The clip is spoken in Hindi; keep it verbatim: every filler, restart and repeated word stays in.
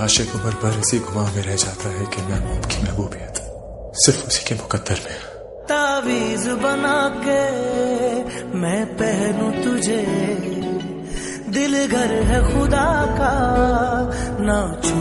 आशिक उम्र भर इसी गुमा में रह जाता है कि मैं की महबूबियत सिर्फ उसी के मुकद्दर में। तावीज बना के मैं पहनूं तुझे, दिल घर है खुदा का ना